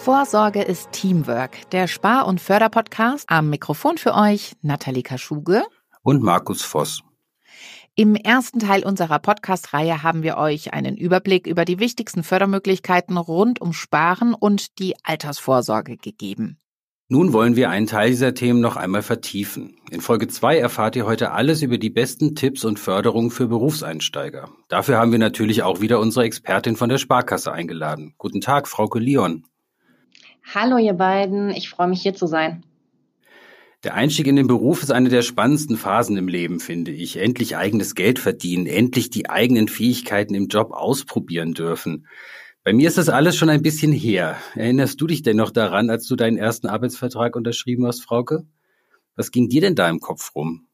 Vorsorge ist Teamwork. Der Spar- und Förderpodcast. Am Mikrofon für euch Nathalie Kaschuge und Markus Voss. Im ersten Teil unserer Podcast-Reihe haben wir euch einen Überblick über die wichtigsten Fördermöglichkeiten rund um Sparen und die Altersvorsorge gegeben. Nun wollen wir einen Teil dieser Themen noch einmal vertiefen. In Folge 2 erfahrt ihr heute alles über die besten Tipps und Förderungen für Berufseinsteiger. Dafür haben wir natürlich auch wieder unsere Expertin von der Sparkasse eingeladen. Guten Tag, Frauke Lion. Hallo ihr beiden, ich freue mich hier zu sein. Der Einstieg in den Beruf ist eine der spannendsten Phasen im Leben, finde ich. Endlich eigenes Geld verdienen, endlich die eigenen Fähigkeiten im Job ausprobieren dürfen. Bei mir ist das alles schon ein bisschen her. Erinnerst du dich denn noch daran, als du deinen ersten Arbeitsvertrag unterschrieben hast, Frauke? Was ging dir denn da im Kopf rum?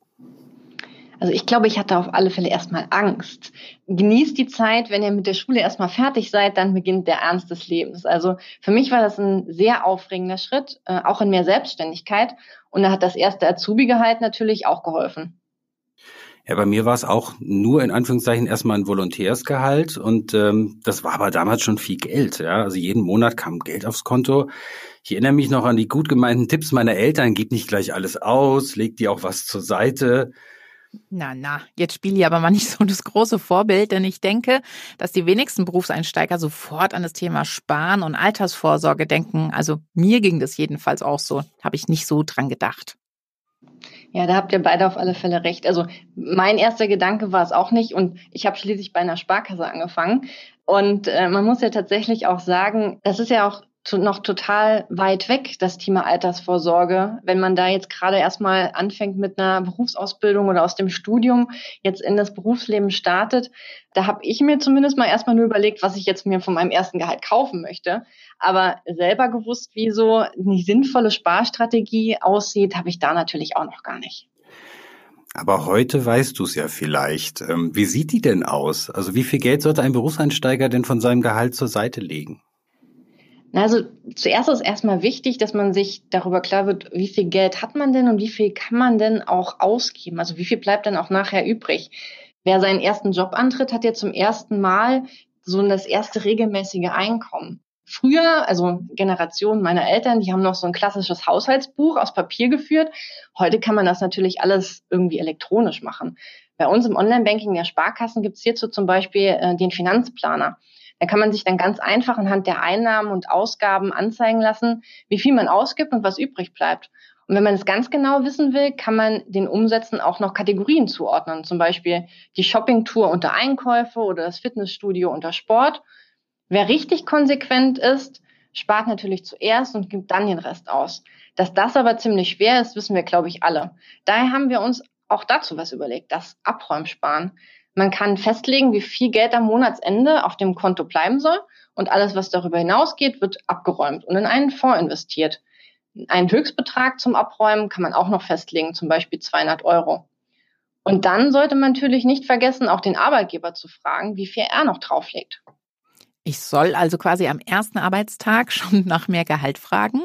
Also ich glaube, ich hatte auf alle Fälle erstmal Angst. Genießt die Zeit, wenn ihr mit der Schule erstmal fertig seid, dann beginnt der Ernst des Lebens. Also für mich war das ein sehr aufregender Schritt, auch in mehr Selbstständigkeit. Und da hat das erste Azubi-Gehalt natürlich auch geholfen. Ja, bei mir war es auch nur in Anführungszeichen erstmal ein Volontärsgehalt und das war aber damals schon viel Geld. Ja, also jeden Monat kam Geld aufs Konto. Ich erinnere mich noch an die gut gemeinten Tipps meiner Eltern: Gib nicht gleich alles aus, leg dir auch was zur Seite. Jetzt spiele ich aber mal nicht so das große Vorbild, denn ich denke, dass die wenigsten Berufseinsteiger sofort an das Thema Sparen und Altersvorsorge denken. Also mir ging das jedenfalls auch so, habe ich nicht so dran gedacht. Ja, da habt ihr beide auf alle Fälle recht. Also mein erster Gedanke war es auch nicht und ich habe schließlich bei einer Sparkasse angefangen. Und man muss ja tatsächlich auch sagen, das ist ja auch noch total weit weg, das Thema Altersvorsorge. Wenn man da jetzt gerade erstmal anfängt mit einer Berufsausbildung oder aus dem Studium jetzt in das Berufsleben startet, da habe ich mir zumindest mal erstmal nur überlegt, was ich jetzt mir von meinem ersten Gehalt kaufen möchte. Aber selber gewusst, wie so eine sinnvolle Sparstrategie aussieht, habe ich da natürlich auch noch gar nicht. Aber heute weißt du es ja vielleicht. Wie sieht die denn aus? Also wie viel Geld sollte ein Berufseinsteiger denn von seinem Gehalt zur Seite legen? Also zuerst ist erstmal wichtig, dass man sich darüber klar wird, wie viel Geld hat man denn und wie viel kann man denn auch ausgeben? Also wie viel bleibt dann auch nachher übrig? Wer seinen ersten Job antritt, hat ja zum ersten Mal so das erste regelmäßige Einkommen. Früher, also Generationen meiner Eltern, die haben noch so ein klassisches Haushaltsbuch aus Papier geführt. Heute kann man das natürlich alles irgendwie elektronisch machen. Bei uns im Online-Banking der Sparkassen gibt es hierzu zum Beispiel den Finanzplaner. Da kann man sich dann ganz einfach anhand der Einnahmen und Ausgaben anzeigen lassen, wie viel man ausgibt und was übrig bleibt. Und wenn man es ganz genau wissen will, kann man den Umsätzen auch noch Kategorien zuordnen. Zum Beispiel die Shoppingtour unter Einkäufe oder das Fitnessstudio unter Sport. Wer richtig konsequent ist, spart natürlich zuerst und gibt dann den Rest aus. Dass das aber ziemlich schwer ist, wissen wir, glaube ich, alle. Daher haben wir uns auch dazu was überlegt, das Abräumsparen. Man kann festlegen, wie viel Geld am Monatsende auf dem Konto bleiben soll und alles, was darüber hinausgeht, wird abgeräumt und in einen Fonds investiert. Einen Höchstbetrag zum Abräumen kann man auch noch festlegen, zum Beispiel 200 €. Und dann sollte man natürlich nicht vergessen, auch den Arbeitgeber zu fragen, wie viel er noch drauflegt. Ich soll also quasi am ersten Arbeitstag schon nach mehr Gehalt fragen?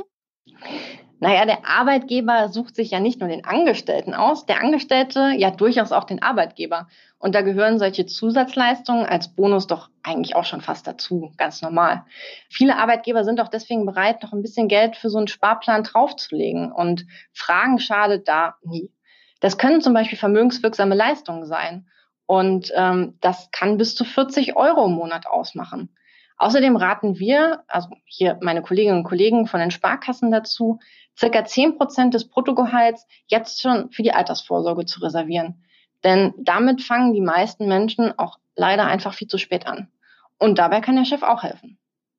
Naja, der Arbeitgeber sucht sich ja nicht nur den Angestellten aus, der Angestellte ja durchaus auch den Arbeitgeber. Und da gehören solche Zusatzleistungen als Bonus doch eigentlich auch schon fast dazu, ganz normal. Viele Arbeitgeber sind auch deswegen bereit, noch ein bisschen Geld für so einen Sparplan draufzulegen. Und Fragen schadet da nie. Das können zum Beispiel vermögenswirksame Leistungen sein. Und das kann bis zu 40 € im Monat ausmachen. Außerdem raten wir, also hier meine Kolleginnen und Kollegen von den Sparkassen dazu, circa 10% des Bruttogehalts jetzt schon für die Altersvorsorge zu reservieren. Denn damit fangen die meisten Menschen auch leider einfach viel zu spät an. Und dabei kann der Chef auch helfen.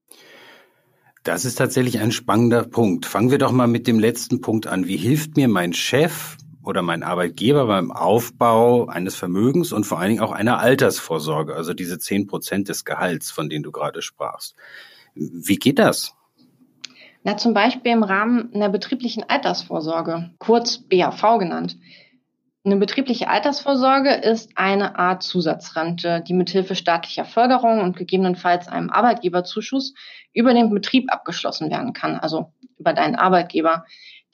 Das ist tatsächlich ein spannender Punkt. Fangen wir doch mal mit dem letzten Punkt an. Wie hilft mir mein Chef oder mein Arbeitgeber beim Aufbau eines Vermögens und vor allen Dingen auch einer Altersvorsorge, also diese 10% des Gehalts, von denen du gerade sprachst? Wie geht das? Na, zum Beispiel im Rahmen einer betrieblichen Altersvorsorge, kurz BAV genannt. Eine betriebliche Altersvorsorge ist eine Art Zusatzrente, die mithilfe staatlicher Förderung und gegebenenfalls einem Arbeitgeberzuschuss über den Betrieb abgeschlossen werden kann, also über deinen Arbeitgeber.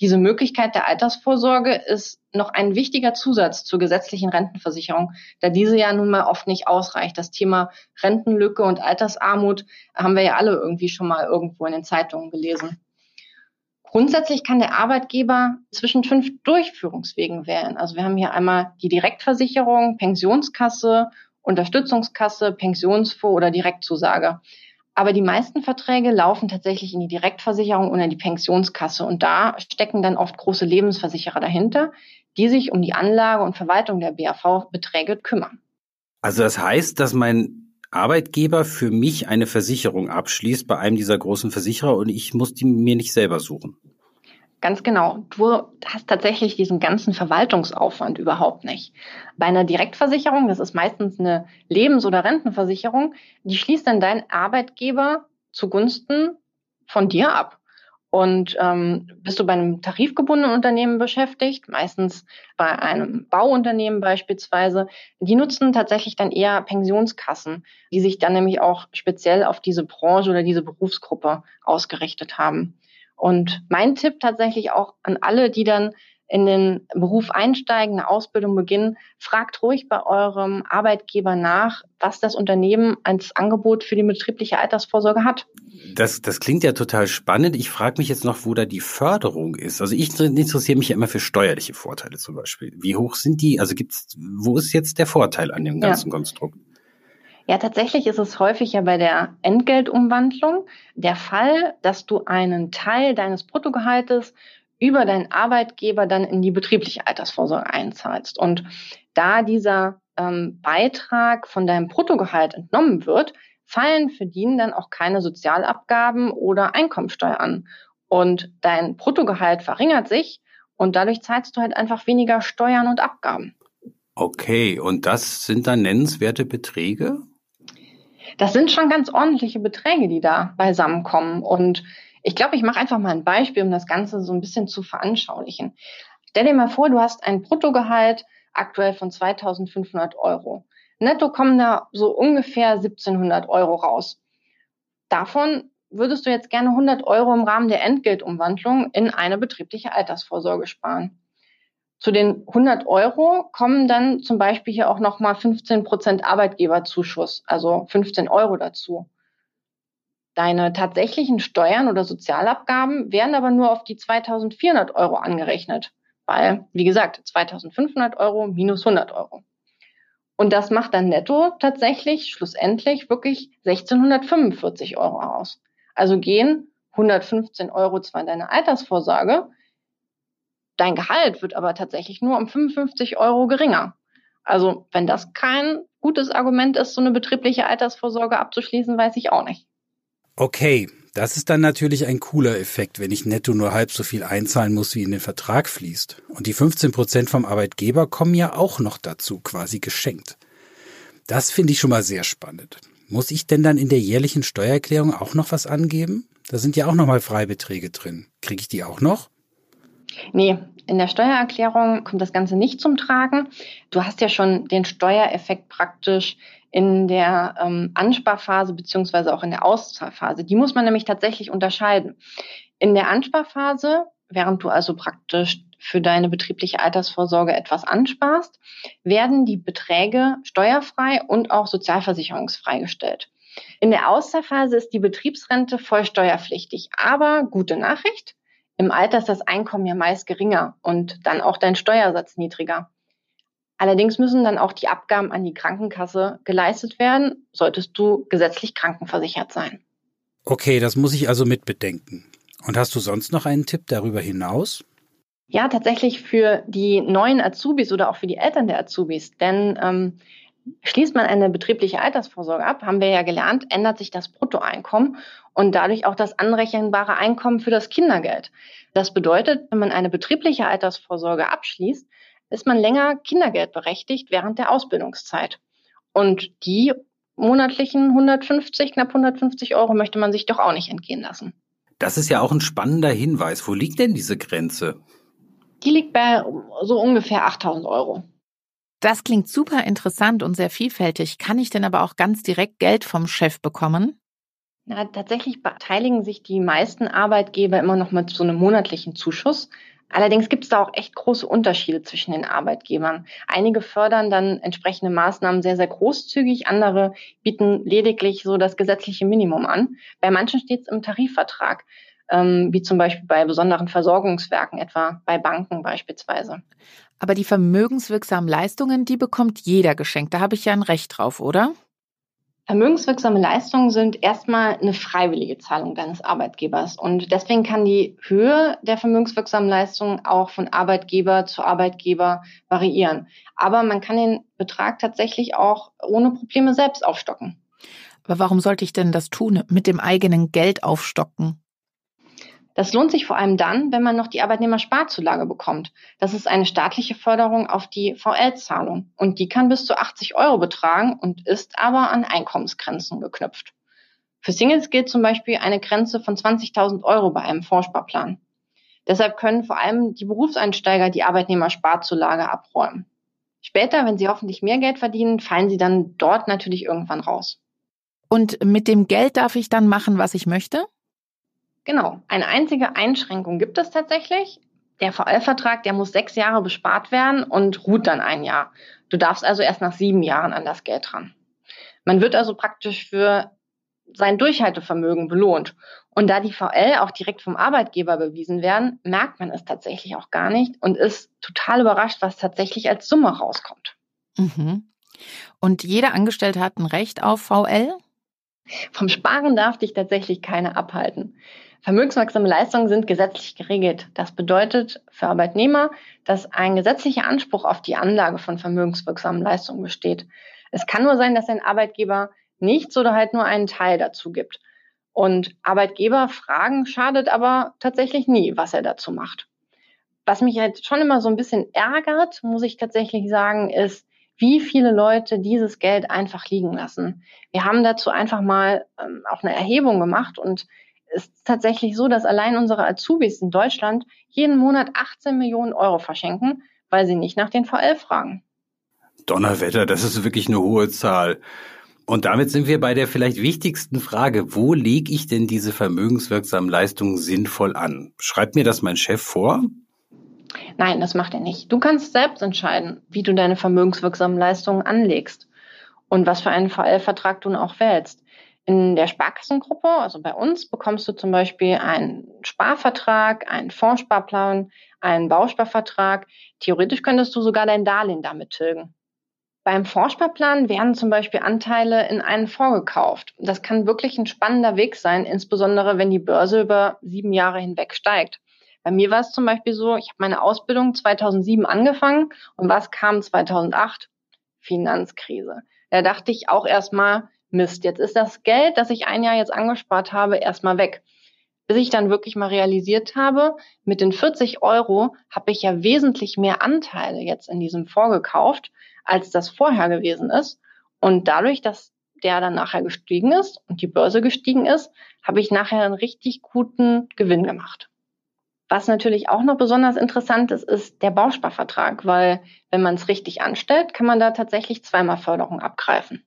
Diese Möglichkeit der Altersvorsorge ist noch ein wichtiger Zusatz zur gesetzlichen Rentenversicherung, da diese ja nun mal oft nicht ausreicht. Das Thema Rentenlücke und Altersarmut haben wir ja alle irgendwie schon mal irgendwo in den Zeitungen gelesen. Grundsätzlich kann der Arbeitgeber zwischen 5 Durchführungswegen wählen. Also wir haben hier einmal die Direktversicherung, Pensionskasse, Unterstützungskasse, Pensionsfonds oder Direktzusage. Aber die meisten Verträge laufen tatsächlich in die Direktversicherung oder die Pensionskasse. Und da stecken dann oft große Lebensversicherer dahinter, die sich um die Anlage und Verwaltung der BAV-Beträge kümmern. Also das heißt, dass mein Arbeitgeber für mich eine Versicherung abschließt bei einem dieser großen Versicherer und ich muss die mir nicht selber suchen. Ganz genau. Du hast tatsächlich diesen ganzen Verwaltungsaufwand überhaupt nicht. Bei einer Direktversicherung, das ist meistens eine Lebens- oder Rentenversicherung, die schließt dann dein Arbeitgeber zugunsten von dir ab. Und bist du bei einem tarifgebundenen Unternehmen beschäftigt, meistens bei einem Bauunternehmen beispielsweise, die nutzen tatsächlich dann eher Pensionskassen, die sich dann nämlich auch speziell auf diese Branche oder diese Berufsgruppe ausgerichtet haben. Und mein Tipp tatsächlich auch an alle, die dann in den Beruf einsteigen, eine Ausbildung beginnen, fragt ruhig bei eurem Arbeitgeber nach, was das Unternehmen als Angebot für die betriebliche Altersvorsorge hat. Das klingt ja total spannend. Ich frage mich jetzt noch, wo da die Förderung ist. Also ich interessiere mich ja immer für steuerliche Vorteile zum Beispiel. Wie hoch sind die? Also wo ist jetzt der Vorteil an dem ganzen Konstrukt? Ja, tatsächlich ist es häufig ja bei der Entgeltumwandlung der Fall, dass du einen Teil deines Bruttogehaltes über deinen Arbeitgeber dann in die betriebliche Altersvorsorge einzahlst. Und da dieser Beitrag von deinem Bruttogehalt entnommen wird, fallen für den dann auch keine Sozialabgaben oder Einkommensteuer an. Und dein Bruttogehalt verringert sich und dadurch zahlst du halt einfach weniger Steuern und Abgaben. Okay, und das sind dann nennenswerte Beträge? Das sind schon ganz ordentliche Beträge, die da beisammenkommen. Und ich glaube, ich mache einfach mal ein Beispiel, um das Ganze so ein bisschen zu veranschaulichen. Stell dir mal vor, du hast ein Bruttogehalt aktuell von 2.500 Euro. Netto kommen da so ungefähr 1.700 Euro raus. Davon würdest du jetzt gerne 100 Euro im Rahmen der Entgeltumwandlung in eine betriebliche Altersvorsorge sparen. Zu den 100 Euro kommen dann zum Beispiel hier auch nochmal 15% Arbeitgeberzuschuss, also 15 Euro dazu. Deine tatsächlichen Steuern oder Sozialabgaben werden aber nur auf die 2.400 Euro angerechnet, weil, wie gesagt, 2.500 Euro minus 100 Euro. Und das macht dann netto tatsächlich schlussendlich wirklich 1.645 Euro aus. Also gehen 115 Euro zwar in deine Altersvorsorge, dein Gehalt wird aber tatsächlich nur um 55 Euro geringer. Also wenn das kein gutes Argument ist, so eine betriebliche Altersvorsorge abzuschließen, weiß ich auch nicht. Okay, das ist dann natürlich ein cooler Effekt, wenn ich netto nur halb so viel einzahlen muss, wie in den Vertrag fließt. Und die 15% vom Arbeitgeber kommen ja auch noch dazu, quasi geschenkt. Das finde ich schon mal sehr spannend. Muss ich denn dann in der jährlichen Steuererklärung auch noch was angeben? Da sind ja auch nochmal Freibeträge drin. Kriege ich die auch noch? Nee, in der Steuererklärung kommt das Ganze nicht zum Tragen. Du hast ja schon den Steuereffekt praktisch in der Ansparphase beziehungsweise auch in der Auszahlphase. Die muss man nämlich tatsächlich unterscheiden. In der Ansparphase, während du also praktisch für deine betriebliche Altersvorsorge etwas ansparst, werden die Beträge steuerfrei und auch sozialversicherungsfrei gestellt. In der Auszahlphase ist die Betriebsrente voll steuerpflichtig. Aber gute Nachricht, im Alter ist das Einkommen ja meist geringer und dann auch dein Steuersatz niedriger. Allerdings müssen dann auch die Abgaben an die Krankenkasse geleistet werden, solltest du gesetzlich krankenversichert sein. Okay, das muss ich also mit bedenken. Und hast du sonst noch einen Tipp darüber hinaus? Ja, tatsächlich für die neuen Azubis oder auch für die Eltern der Azubis. Denn schließt man eine betriebliche Altersvorsorge ab, haben wir ja gelernt, ändert sich das Bruttoeinkommen und dadurch auch das anrechenbare Einkommen für das Kindergeld. Das bedeutet, wenn man eine betriebliche Altersvorsorge abschließt, ist man länger kindergeldberechtigt während der Ausbildungszeit. Und die monatlichen knapp 150 Euro möchte man sich doch auch nicht entgehen lassen. Das ist ja auch ein spannender Hinweis. Wo liegt denn diese Grenze? Die liegt bei so ungefähr 8.000 Euro. Das klingt super interessant und sehr vielfältig. Kann ich denn aber auch ganz direkt Geld vom Chef bekommen? Na, tatsächlich beteiligen sich die meisten Arbeitgeber immer noch mit so einem monatlichen Zuschuss. Allerdings gibt es da auch echt große Unterschiede zwischen den Arbeitgebern. Einige fördern dann entsprechende Maßnahmen sehr, sehr großzügig, andere bieten lediglich so das gesetzliche Minimum an. Bei manchen steht es im Tarifvertrag, wie zum Beispiel bei besonderen Versorgungswerken, etwa bei Banken beispielsweise. Aber die vermögenswirksamen Leistungen, die bekommt jeder geschenkt. Da habe ich ja ein Recht drauf, oder? Vermögenswirksame Leistungen sind erstmal eine freiwillige Zahlung deines Arbeitgebers. Und deswegen kann die Höhe der vermögenswirksamen Leistungen auch von Arbeitgeber zu Arbeitgeber variieren. Aber man kann den Betrag tatsächlich auch ohne Probleme selbst aufstocken. Aber warum sollte ich denn das tun, mit dem eigenen Geld aufstocken? Das lohnt sich vor allem dann, wenn man noch die Arbeitnehmersparzulage bekommt. Das ist eine staatliche Förderung auf die VL-Zahlung. Und die kann bis zu 80 € betragen und ist aber an Einkommensgrenzen geknüpft. Für Singles gilt zum Beispiel eine Grenze von 20.000 € bei einem Vorsparplan. Deshalb können vor allem die Berufseinsteiger die Arbeitnehmersparzulage abräumen. Später, wenn sie hoffentlich mehr Geld verdienen, fallen sie dann dort natürlich irgendwann raus. Und mit dem Geld darf ich dann machen, was ich möchte? Genau, eine einzige Einschränkung gibt es tatsächlich. Der VL-Vertrag, der muss 6 Jahre bespart werden und ruht dann 1 Jahr. Du darfst also erst nach 7 Jahren an das Geld ran. Man wird also praktisch für sein Durchhaltevermögen belohnt. Und da die VL auch direkt vom Arbeitgeber bewiesen werden, merkt man es tatsächlich auch gar nicht und ist total überrascht, was tatsächlich als Summe rauskommt. Mhm. Und jeder Angestellte hat ein Recht auf VL? Vom Sparen darf dich tatsächlich keiner abhalten. Vermögenswirksame Leistungen sind gesetzlich geregelt. Das bedeutet für Arbeitnehmer, dass ein gesetzlicher Anspruch auf die Anlage von vermögenswirksamen Leistungen besteht. Es kann nur sein, dass ein Arbeitgeber nichts oder halt nur einen Teil dazu gibt. Und Arbeitgeber fragen schadet aber tatsächlich nie, was er dazu macht. Was mich halt schon immer so ein bisschen ärgert, muss ich tatsächlich sagen, ist, wie viele Leute dieses Geld einfach liegen lassen. Wir haben dazu einfach mal auch eine Erhebung gemacht und es ist tatsächlich so, dass allein unsere Azubis in Deutschland jeden Monat 18 Millionen € verschenken, weil sie nicht nach den VL fragen. Donnerwetter, das ist wirklich eine hohe Zahl. Und damit sind wir bei der vielleicht wichtigsten Frage, wo lege ich denn diese vermögenswirksamen Leistungen sinnvoll an? Schreibt mir das mein Chef vor? Nein, das macht er nicht. Du kannst selbst entscheiden, wie du deine vermögenswirksamen Leistungen anlegst und was für einen VL-Vertrag du auch wählst. In der Sparkassengruppe, also bei uns, bekommst du zum Beispiel einen Sparvertrag, einen Fondssparplan, einen Bausparvertrag. Theoretisch könntest du sogar dein Darlehen damit tilgen. Beim Fondssparplan werden zum Beispiel Anteile in einen Fonds gekauft. Das kann wirklich ein spannender Weg sein, insbesondere wenn die Börse über 7 Jahre hinweg steigt. Bei mir war es zum Beispiel so, ich habe meine Ausbildung 2007 angefangen und was kam 2008? Finanzkrise. Da dachte ich auch erstmal, Mist, jetzt ist das Geld, das ich 1 Jahr jetzt angespart habe, erstmal weg. Bis ich dann wirklich mal realisiert habe, mit den 40 € habe ich ja wesentlich mehr Anteile jetzt in diesem Fonds gekauft, als das vorher gewesen ist. Und dadurch, dass der dann nachher gestiegen ist und die Börse gestiegen ist, habe ich nachher einen richtig guten Gewinn gemacht. Was natürlich auch noch besonders interessant ist, ist der Bausparvertrag, weil wenn man es richtig anstellt, kann man da tatsächlich zweimal Förderung abgreifen.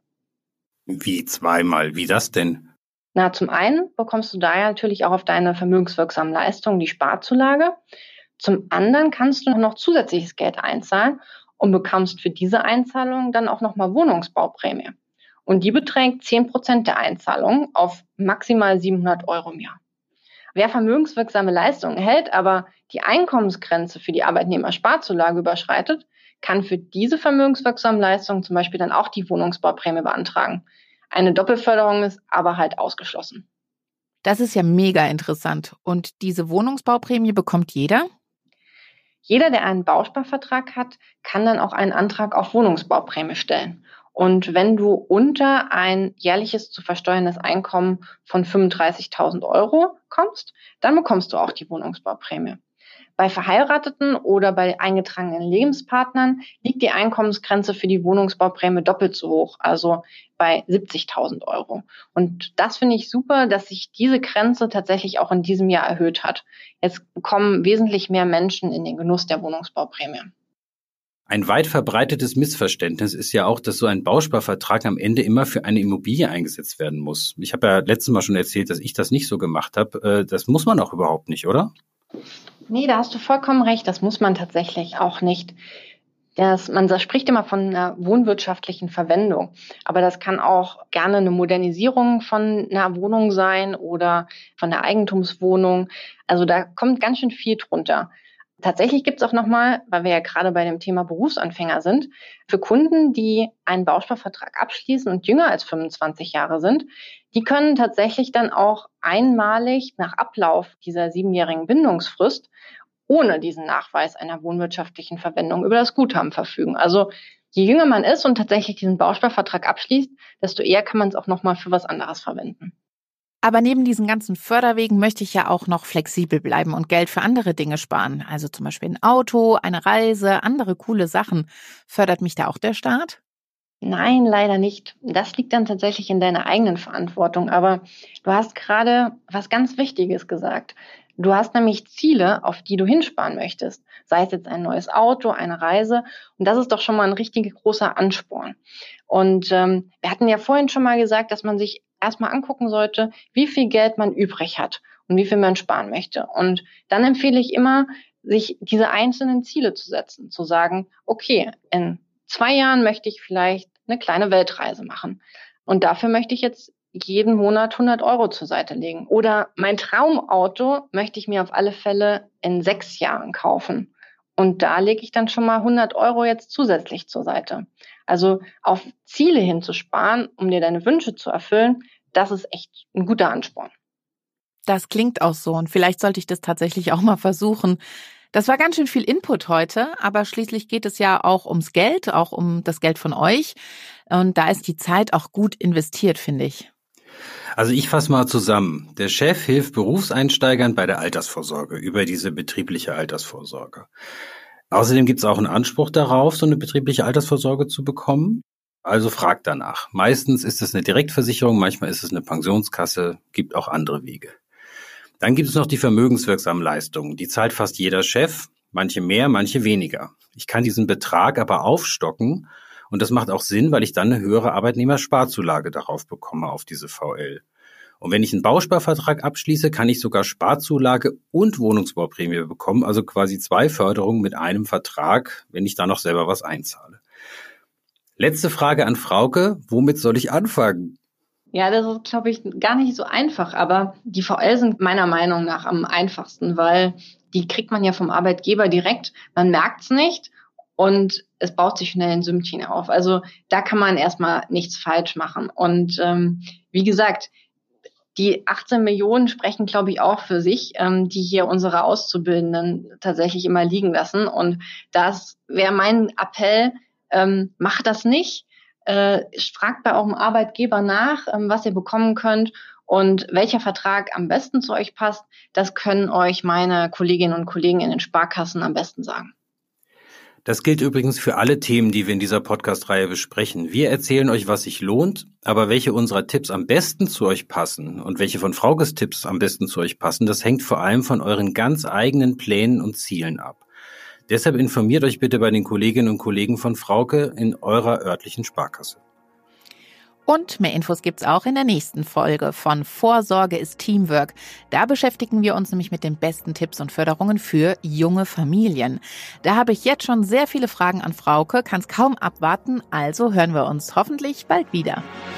Wie zweimal? Wie das denn? Na, zum einen bekommst du da ja natürlich auch auf deine vermögenswirksamen Leistungen die Sparzulage. Zum anderen kannst du noch zusätzliches Geld einzahlen und bekommst für diese Einzahlung dann auch nochmal Wohnungsbauprämie. Und die beträgt 10% der Einzahlung auf maximal 700 € im Jahr. Wer vermögenswirksame Leistungen erhält, aber die Einkommensgrenze für die Arbeitnehmersparzulage überschreitet, kann für diese vermögenswirksamen Leistungen zum Beispiel dann auch die Wohnungsbauprämie beantragen. Eine Doppelförderung ist aber halt ausgeschlossen. Das ist ja mega interessant. Und diese Wohnungsbauprämie bekommt jeder? Jeder, der einen Bausparvertrag hat, kann dann auch einen Antrag auf Wohnungsbauprämie stellen. Und wenn du unter ein jährliches zu versteuerndes Einkommen von 35.000 € kommst, dann bekommst du auch die Wohnungsbauprämie. Bei Verheirateten oder bei eingetragenen Lebenspartnern liegt die Einkommensgrenze für die Wohnungsbauprämie doppelt so hoch, also bei 70.000 €. Und das finde ich super, dass sich diese Grenze tatsächlich auch in diesem Jahr erhöht hat. Jetzt kommen wesentlich mehr Menschen in den Genuss der Wohnungsbauprämie. Ein weit verbreitetes Missverständnis ist ja auch, dass so ein Bausparvertrag am Ende immer für eine Immobilie eingesetzt werden muss. Ich habe ja letztes Mal schon erzählt, dass ich das nicht so gemacht habe. Das muss man auch überhaupt nicht, oder? Nee, da hast du vollkommen recht. Das muss man tatsächlich auch nicht. Man spricht immer von einer wohnwirtschaftlichen Verwendung, aber das kann auch gerne eine Modernisierung von einer Wohnung sein oder von der Eigentumswohnung. Also da kommt ganz schön viel drunter. Tatsächlich gibt es auch nochmal, weil wir ja gerade bei dem Thema Berufsanfänger sind, für Kunden, die einen Bausparvertrag abschließen und jünger als 25 Jahre sind, die können tatsächlich dann auch einmalig nach Ablauf dieser 7-jährigen Bindungsfrist ohne diesen Nachweis einer wohnwirtschaftlichen Verwendung über das Guthaben verfügen. Also je jünger man ist und tatsächlich diesen Bausparvertrag abschließt, desto eher kann man es auch nochmal für was anderes verwenden. Aber neben diesen ganzen Förderwegen möchte ich ja auch noch flexibel bleiben und Geld für andere Dinge sparen. Also zum Beispiel ein Auto, eine Reise, andere coole Sachen. Fördert mich da auch der Staat? Nein, leider nicht. Das liegt dann tatsächlich in deiner eigenen Verantwortung. Aber du hast gerade was ganz Wichtiges gesagt. Du hast nämlich Ziele, auf die du hinsparen möchtest. Sei es jetzt ein neues Auto, eine Reise. Und das ist doch schon mal ein richtig großer Ansporn. Und wir hatten ja vorhin schon mal gesagt, dass man sich erstmal angucken sollte, wie viel Geld man übrig hat und wie viel man sparen möchte. Und dann empfehle ich immer, sich diese einzelnen Ziele zu setzen. Zu sagen, okay, in 2 Jahren möchte ich vielleicht eine kleine Weltreise machen. Und dafür möchte ich jetzt jeden Monat 100 € zur Seite legen. Oder mein Traumauto möchte ich mir auf alle Fälle in 6 Jahren kaufen. Und da lege ich dann schon mal 100 € jetzt zusätzlich zur Seite. Also auf Ziele hinzusparen, um dir deine Wünsche zu erfüllen, das ist echt ein guter Ansporn. Das klingt auch so und vielleicht sollte ich das tatsächlich auch mal versuchen. Das war ganz schön viel Input heute, aber schließlich geht es ja auch ums Geld, auch um das Geld von euch. Und da ist die Zeit auch gut investiert, finde ich. Also ich fasse mal zusammen. Der Chef hilft Berufseinsteigern bei der Altersvorsorge über diese betriebliche Altersvorsorge. Außerdem gibt es auch einen Anspruch darauf, so eine betriebliche Altersvorsorge zu bekommen. Also fragt danach. Meistens ist es eine Direktversicherung, manchmal ist es eine Pensionskasse, gibt auch andere Wege. Dann gibt es noch die vermögenswirksamen Leistungen. Die zahlt fast jeder Chef, manche mehr, manche weniger. Ich kann diesen Betrag aber aufstocken und das macht auch Sinn, weil ich dann eine höhere Arbeitnehmersparzulage darauf bekomme, auf diese VL. Und wenn ich einen Bausparvertrag abschließe, kann ich sogar Sparzulage und Wohnungsbauprämie bekommen, also quasi 2 Förderungen mit einem Vertrag, wenn ich da noch selber was einzahle. Letzte Frage an Frauke, womit soll ich anfangen? Ja, das ist, glaube ich, gar nicht so einfach, aber die VL sind meiner Meinung nach am einfachsten, weil die kriegt man ja vom Arbeitgeber direkt, man merkt es nicht und es baut sich schnell ein Sümmchen auf. Also da kann man erstmal nichts falsch machen. Und wie gesagt, die 18 Millionen sprechen, glaube ich, auch für sich, die hier unsere Auszubildenden tatsächlich immer liegen lassen. Und das wäre mein Appell, macht das nicht. Fragt bei eurem Arbeitgeber nach, was ihr bekommen könnt und welcher Vertrag am besten zu euch passt. Das können euch meine Kolleginnen und Kollegen in den Sparkassen am besten sagen. Das gilt übrigens für alle Themen, die wir in dieser Podcast-Reihe besprechen. Wir erzählen euch, was sich lohnt, aber welche unserer Tipps am besten zu euch passen und welche von Fraukes Tipps am besten zu euch passen, das hängt vor allem von euren ganz eigenen Plänen und Zielen ab. Deshalb informiert euch bitte bei den Kolleginnen und Kollegen von Frauke in eurer örtlichen Sparkasse. Und mehr Infos gibt's auch in der nächsten Folge von Vorsorge ist Teamwork. Da beschäftigen wir uns nämlich mit den besten Tipps und Förderungen für junge Familien. Da habe ich jetzt schon sehr viele Fragen an Frauke, kann es kaum abwarten, also hören wir uns hoffentlich bald wieder.